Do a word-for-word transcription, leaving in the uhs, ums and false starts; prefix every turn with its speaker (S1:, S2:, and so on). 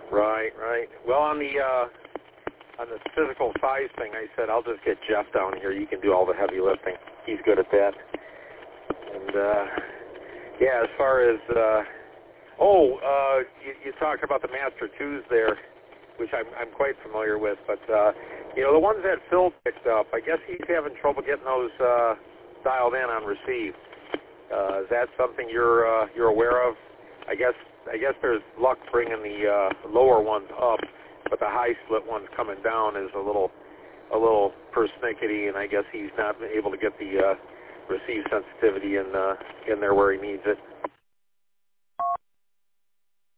S1: Right, right. Well, on the uh, on the physical size thing, I said I'll just get Jeff down here. You can do all the heavy lifting. He's good at that. And uh, yeah, as far as uh, oh, uh, you, you talked about the Master twos there, which I'm I'm quite familiar with. But uh, you know, the ones that Phil picked up, I guess he's having trouble getting those uh, dialed in on receive. Uh, is that something you're uh, you're aware of? I guess I guess there's luck bringing the uh, lower ones up, but the high split ones coming down is a little a little persnickety, and I guess he's not able to get the uh, receive sensitivity in uh, in there where he needs it.